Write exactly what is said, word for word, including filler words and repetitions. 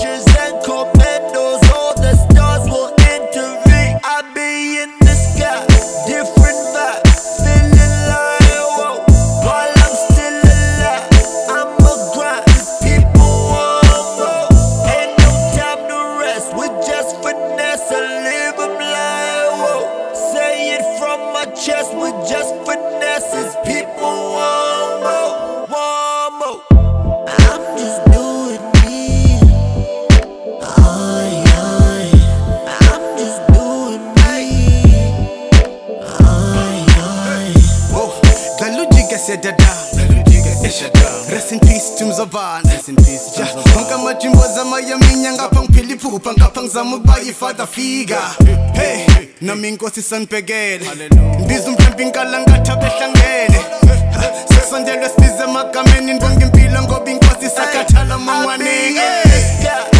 soldiers and commandos, all the stars will intervene. I be in the sky, different vibe, feeling like whoa. While I'm still alive, I'ma grind, 'cause people want more. Ain't no time to rest, we just finesse and live 'em like whoa. Say it from my chest, we just finesse, 'cause people want more, want more. I'm just doing me. Ay, ay. I'm just doing me. Ay, ay. Oh, galujike sedada. Rest in peace Timzoban. Rest in peace. Ja, konke amajimbo zamayaminya ngapha ngiphila iphupha ngapha ngizama ukuba ifather figure. Hey, nami inkosi sanibhekele. Ngibiza umhlambi inkala ngathi abehlangene. Sesondelwe sibize emagameni ndibonga impilo ngoba inkosi sakhathala mangwanenge.